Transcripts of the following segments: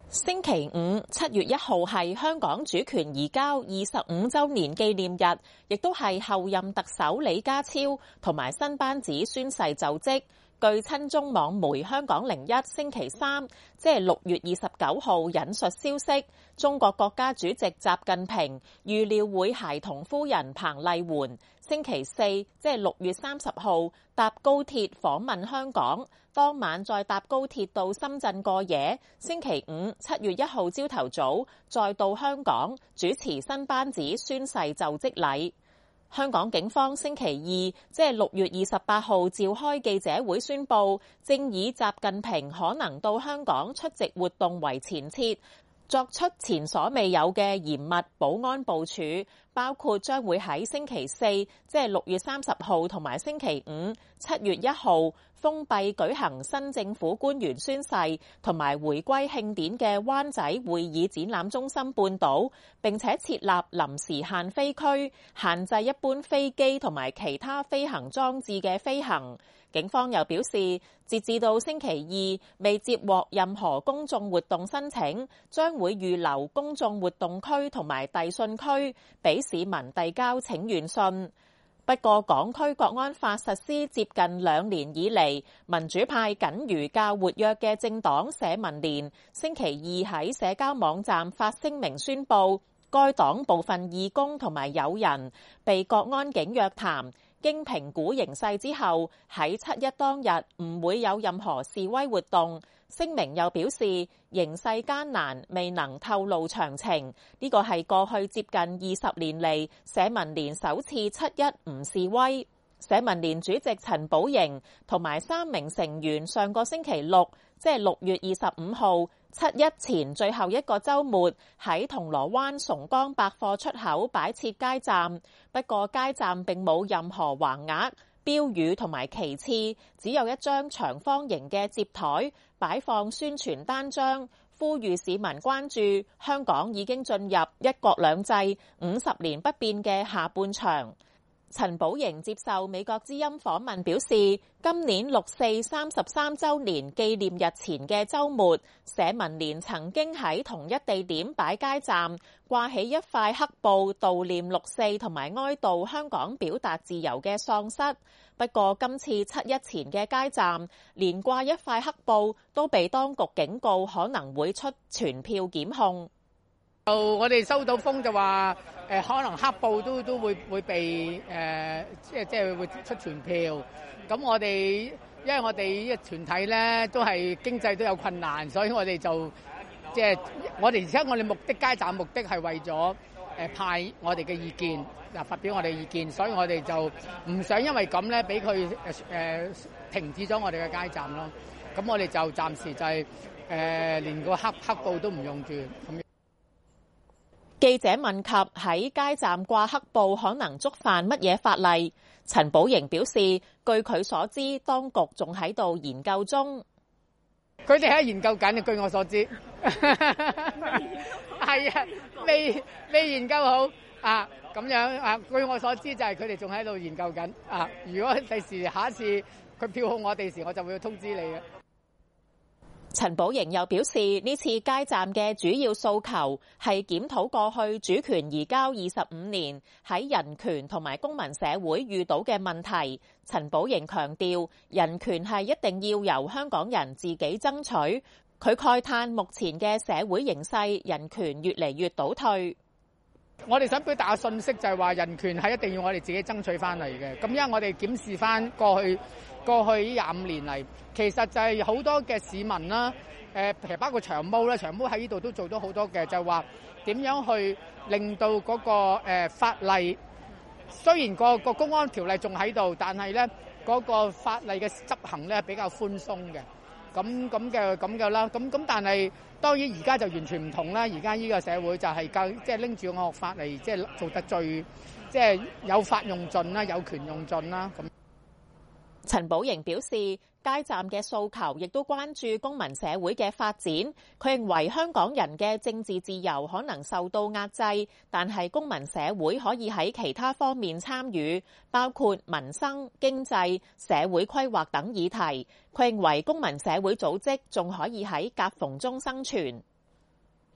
星期五7月1號係香港主權移交25週年紀念日，亦都係後任特首李家超同埋新班子宣誓就職。據親中網媒香港01星期三，即係6月29號引述消息，中國國家主席習近平預料會攜同夫人彭麗媛星期四，即係6月30號搭高鐵訪問香港，當晚再搭高鐵到深圳過夜。星期五7月1號朝頭早再到香港主持新班子宣誓就職禮。香港警方星期二，即係6月28號召開記者會宣布，正以習近平可能到香港出席活動為前設，作出前所未有嘅嚴密保安部署，包括將會喺星期四，即係6月30號同埋星期五7月1號封閉舉行新政府官員宣誓同埋回歸慶典嘅灣仔會議展覽中心半島，並且設立臨時限飛區，限制一般飛機同埋其他飛行裝置嘅飛行。警方又表示，截至到星期二未接獲任何公眾活動申請，將會預留公眾活動區同埋遞信區俾市民遞交請願信。不過，港區國安法實施接近2年以嚟，民主派僅餘較活躍嘅政黨社民連星期二喺社交網站發聲明宣布，該黨部分義工同埋友人被國安警約談，經評估形勢之後，喺7一當日唔會有任何示威活動。聲明又表示，形勢艱難，未能透露詳情。呢個係過去接近20年嚟社民連首次7一唔示威。社民連主席陳寶瑩同埋3名成員上個星期六，即係6月25號7一前最後一個週末，喺銅鑼灣崇光百貨出口擺設街站。不過街站並冇任何橫額、標語同埋旗幟，只有一張長方形嘅接台擺放宣傳單張，呼籲市民關注香港已經進入一國兩制50年不變嘅下半場。陳寶瑩接受美國之音訪問表示，今年6四33週年紀念日前嘅週末，社民連曾經喺同一地點擺街站，掛起一塊黑布悼念6四同埋哀悼香港表達自由嘅喪失。不過今次7一前嘅街站，連掛一塊黑布都被當局警告可能會出傳票檢控。 我哋收到風就話，可能黑布都會被即係會出傳票。咁我哋因為我哋呢個團體咧都係經濟都有困難，所以我哋就即係我哋而家我哋目的街站目的係為咗派我哋嘅意見，發表我哋意見，所以我哋就唔想因為咁咧俾佢停止咗我哋嘅街站咯。咁我哋就暫時就係連個黑布都唔用住咁。 記者問及喺街站掛黑布可能觸犯乜嘢法例，陳寶瑩表示，據佢所知，當局仲喺度研究中。 佢哋喺研究緊，據我所知。係啊，未研究好啊，咁樣啊。據我所知就係佢哋仲喺度研究緊啊。如果第時下一次佢票控我哋時，我就會通知你嘅。 陳寶瑩又表示，呢次街站嘅主要訴求係檢討過去主權移交25年喺人權同埋公民社會遇到嘅問題。陳寶瑩強調，人權係一定要由香港人自己爭取。佢慨嘆目前嘅社會形勢，人權越嚟越倒退。 我哋想表達嘅信息就係話，人權係一定要我哋自己爭取翻嚟嘅。咁因為我哋檢視翻過去25年嚟，其實就係好多嘅市民啦，其實包括長毛啦，長毛喺呢度都做咗好多嘅，就係話點樣去令到嗰個法例，雖然個公安條例仲喺度，但係咧嗰個法例嘅執行咧比較寬鬆嘅。咁嘅啦，咁但係當然而家就完全唔同啦。而家呢個社會就係即係拎住個惡法嚟，即係做得最即係有法用盡啦，有權用盡啦。咁陳寶瑩表示，街站嘅訴求亦都關注公民社會嘅發展。佢認為香港人嘅政治自由可能受到壓制，但係公民社會可以喺其他方面參與，包括民生、經濟、社會規劃等議題。佢認為公民社會組織仲可以喺夾縫中生存。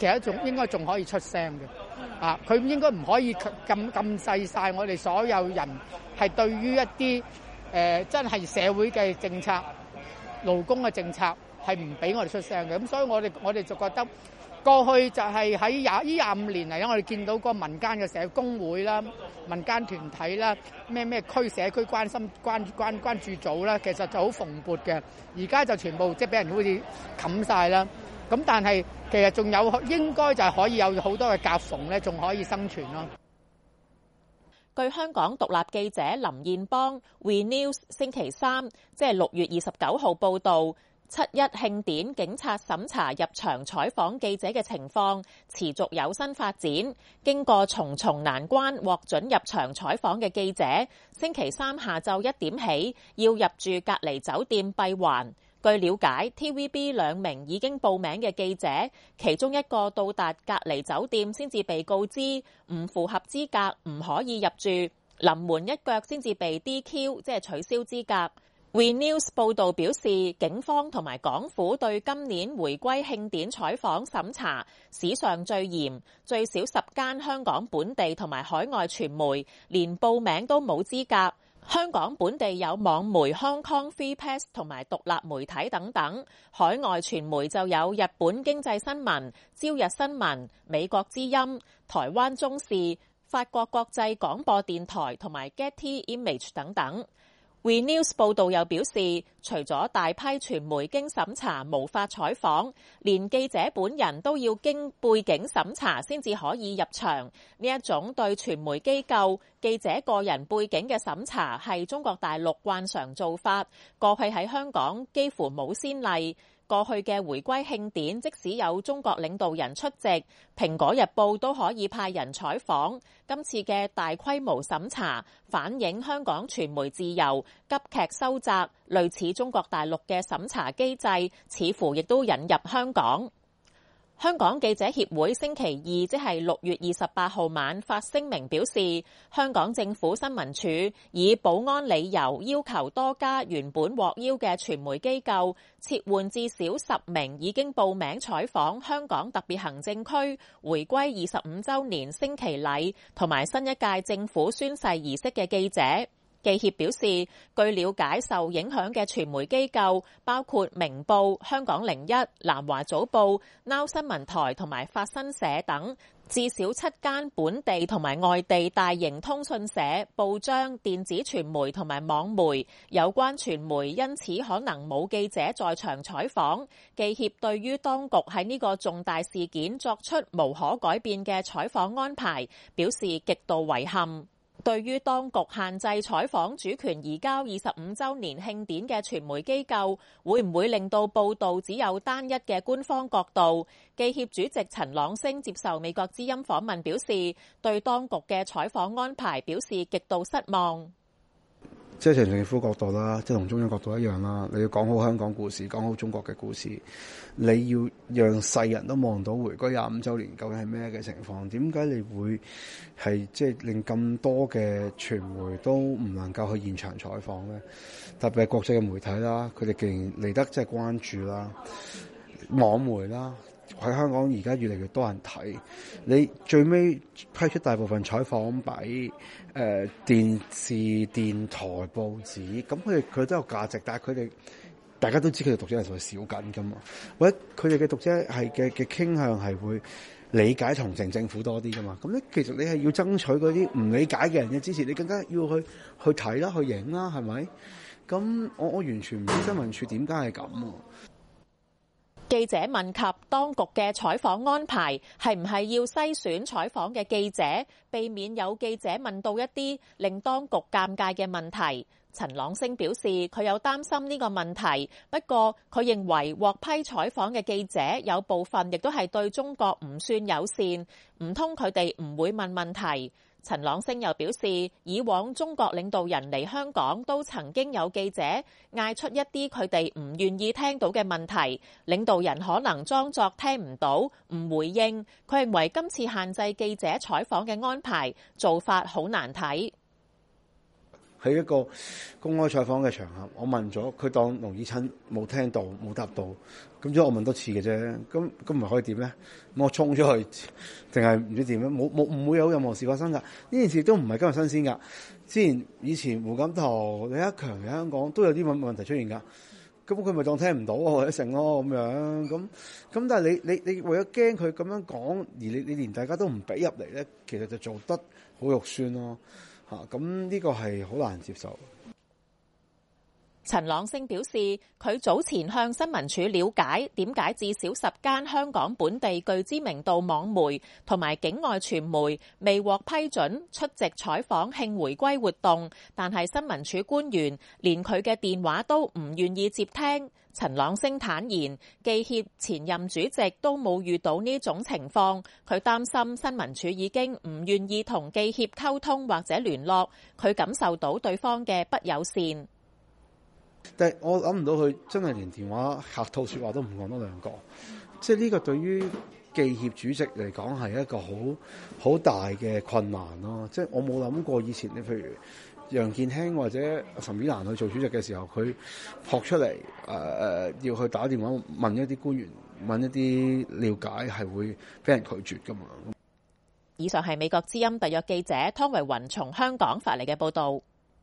其實應該仲可以出聲嘅。啊，佢應該唔可以咁細晒我哋所有人係對於一啲真係社會嘅政策、勞工嘅政策係唔俾我哋出聲嘅。咁所以我哋就覺得過去就係喺25年嚟咧，我哋見到個民間嘅社工會啦、民間團體啦、咩區社區關注組啦，其實就好蓬勃嘅。而家就全部即係俾人好似冚晒啦。咁但係其實仲有應該就係可以有好多嘅夾縫咧，仲可以生存咯。 據香港獨立記者林燕邦 We News 星期3，即係6月29號報導，7·1慶典警察審查入場採訪記者嘅情況持續有新發展。經過重重難關獲准入場採訪嘅記者，星期3下晝1點起要入住隔離酒店閉環。據了解 ，TVB 2名已經報名嘅記者，其中一個到達隔離酒店先至被告知唔符合資格，唔可以入住，臨門一腳先至被 DQ， 即係取消資格。We News 報導表示，警方同埋港府對今年回歸慶典採訪審查史上最嚴，最少10間香港本地同埋海外傳媒連報名都冇資格。香港本地有網媒 Hong Kong Free Press 同埋獨立媒體等等，海外傳媒就有日本經濟新聞、朝日新聞、美國之音、台灣中視、法國國際廣播電台同埋 Getty Image 等等。We News 報導又表示，除咗大批傳媒經審查無法採訪，連記者本人都要經背景審查先至可以入場。呢一種對傳媒機構、記者個人背景嘅審查係中國大陸慣常做法，過去喺香港幾乎冇先例。過去嘅回歸慶典，即使有中國領導人出席，《蘋果日報》都可以派人採訪。今次嘅大規模審查，反映香港傳媒自由急劇收窄，類似中國大陸嘅審查機制，似乎亦都引入香港。香港記者協會星期二，即係6月28號晚發聲明表示，香港政府新聞處以保安理由要求多家原本獲邀嘅傳媒機構撤換至少10名已經報名採訪香港特別行政區回歸25週年升旗禮同埋新一屆政府宣誓儀式嘅記者。記協表示，據了解，受影響嘅傳媒機構包括明報、香港01、南華早報、Now 新聞台同埋法新社等，至少7間本地同埋外地大型通訊社、報章、電子傳媒同埋網媒，有關傳媒因此可能冇記者在場採訪。記協對於當局喺呢個重大事件作出無可改變嘅採訪安排，表示極度遺憾。對於當局限制採訪主權移交25週年慶典嘅傳媒機構，會唔會令到報導只有單一嘅官方角度？記協主席陳朗昇接受美國之音訪問表示，對當局嘅採訪安排表示極度失望。 即係從政府角度啦，即係同中央角度一樣啦。你要講好香港故事，講好中國嘅故事，你要讓世人都望到回歸25週年究竟係咩嘅情況？點解你會係即係令咁多嘅傳媒都唔能夠去現場採訪咧？特別係國際嘅媒體啦，佢哋既然嚟得即係關注啦，網媒啦。喺香港而家越嚟越多人睇，你最尾批出大部分採訪俾電視、電台、報紙，咁佢都有價值，但係佢哋大家都知佢哋讀者人數係少緊噶嘛，或者佢哋嘅讀者係嘅傾向係會理解同情政府多啲噶嘛，咁咧其實你係要爭取嗰啲唔理解嘅人嘅支持，你更加要去睇啦、去影啦，係咪？咁我完全唔知新聞處點解係咁啊！ 記者問及當局嘅採訪安排係唔係要篩選採訪嘅記者，避免有記者問到一啲令當局尷尬嘅問題。陳朗昇表示佢有擔心呢個問題，不過佢認為獲批採訪嘅記者有部分亦都係對中國唔算友善，唔通佢哋唔會問問題。陳朗昇又表示，以往中國領導人嚟香港都曾經有記者嗌出一啲佢哋唔願意聽到嘅問題，領導人可能裝作聽唔到，唔回應。佢認為今次限制記者採訪嘅安排做法好難睇。 喺一個公開採訪嘅場合，我問咗佢當龍以親冇聽到冇答到，咁之後我問多次嘅啫，咁唔係可以點咧？咁我衝出去定係唔知點咧？唔會有任何事發生㗎。呢件事都唔係今日新鮮㗎。之前以前胡錦濤、李克強喺香港都有啲問題出現㗎。咁佢咪當聽唔到或者成咯咁樣咁，但係你為咗驚佢咁樣講，而你連大家都唔俾入嚟咧，其實就做得好肉酸咯嚇。咁呢個係好難接受。 陳朗昇表示，佢早前向新聞處了解點解至少10間香港本地具知名度網媒同埋境外傳媒未獲批准出席採訪慶回歸活動，但係新聞處官員連佢嘅電話都唔願意接聽。陳朗昇坦言，記協前任主席都冇遇到呢種情況，佢擔心新聞處已經唔願意同記協溝通或者聯絡，佢感受到對方嘅不友善。 但係我諗唔到佢真係連電話客套説話都唔講多兩個，即係呢個對於記協主席嚟講係一個好大嘅困難咯。即係我冇諗過以前你譬如楊健興或者岑子蘭去做主席嘅時候，佢撲出嚟要去打電話問一啲官員問一啲了解係會俾人拒絕㗎嘛。 以上係美國之音特約記者湯維雲從香港發嚟嘅報導。